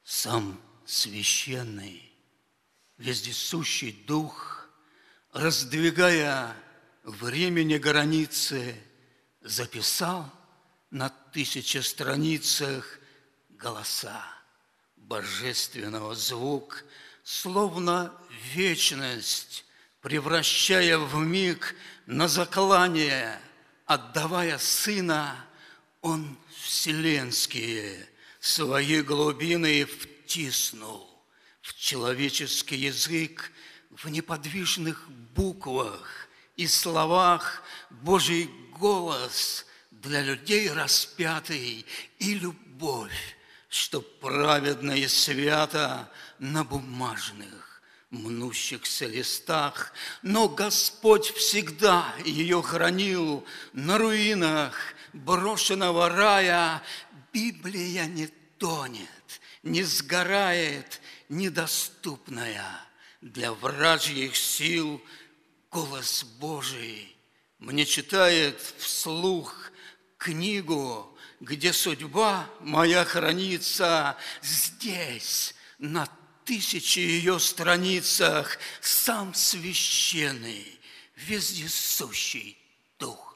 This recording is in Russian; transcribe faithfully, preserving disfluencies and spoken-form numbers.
Сам священный, вездесущий Дух, раздвигая времени границы, записал на тысячи страницах голоса божественного звук, словно вечность, превращая в миг на заклание, отдавая Сына, Он вселенские свои глубины втиснул в человеческий язык, в неподвижных буквах и словах Божий голос для людей распятый и любовь, что праведно и свято на бумажных мнущихся листах, но Господь всегда ее хранил на руинах брошенного рая. Библия не тонет, не сгорает, недоступная для вражьих сил. Голос Божий мне читает вслух книгу, где судьба моя хранится. Здесь, на тысячи ее страницах, сам священный, вездесущий Дух.